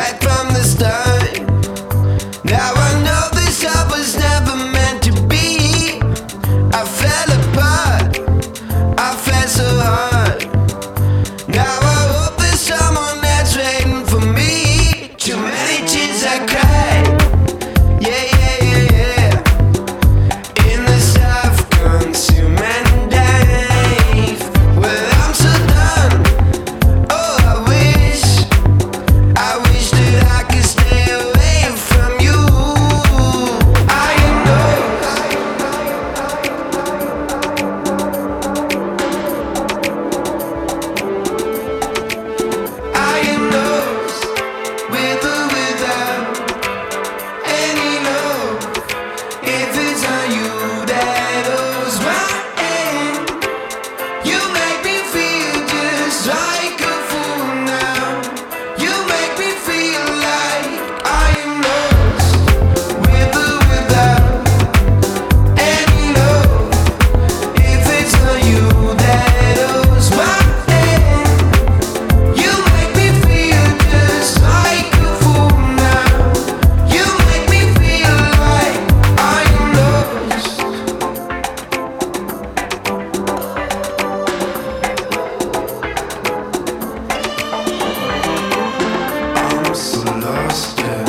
right from the start. Now I know this love was never meant to be. I fell apart, I fell so hard. Now I hope there's someone that's waiting for me. Too many tears I cried, yeah, yeah, yeah, yeah. In the self-consuming life. Well, I'm so done. Oh, I wish that I could stay away from you. I know. I know. With or without any love, if it's not you that holds my hand, you make me feel just like a fool now. You make me feel like I am lost, with or without any love. If it's not you that holds my hand, you make me feel just like a fool now. You make me feel like I am lost. I'm so lost, yeah.